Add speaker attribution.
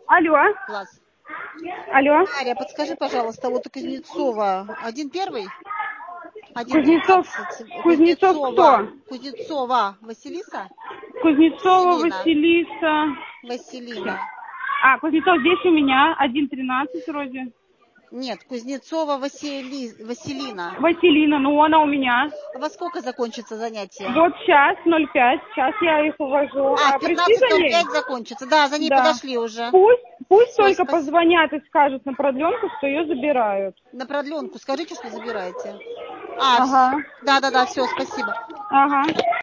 Speaker 1: Алло.
Speaker 2: Класс.
Speaker 1: Алло.
Speaker 2: Дарья, подскажи, пожалуйста, вот у Кузнецова 1-1?
Speaker 1: Кузнецов.
Speaker 2: 1-12.
Speaker 1: Кузнецов кто?
Speaker 2: Кузнецова Василиса?
Speaker 1: Кузнецова
Speaker 2: Василина.
Speaker 1: Василиса.
Speaker 2: Василина.
Speaker 1: Кузнецов здесь у меня. 1-13 вроде.
Speaker 2: Нет, Кузнецова Василина.
Speaker 1: Василина, ну она у меня.
Speaker 2: А во сколько закончится занятие?
Speaker 1: Вот сейчас, 05. Сейчас я их увожу.
Speaker 2: В
Speaker 1: Пришли за ней?
Speaker 2: 15:05 закончится. Да, за ней
Speaker 1: Да.
Speaker 2: подошли уже.
Speaker 1: Пусть
Speaker 2: Всё,
Speaker 1: только
Speaker 2: спасибо.
Speaker 1: позвонят и скажут на продленку, что ее забирают.
Speaker 2: На продленку скажите, что забираете.
Speaker 1: Ага.
Speaker 2: Да, все, спасибо.
Speaker 1: Ага.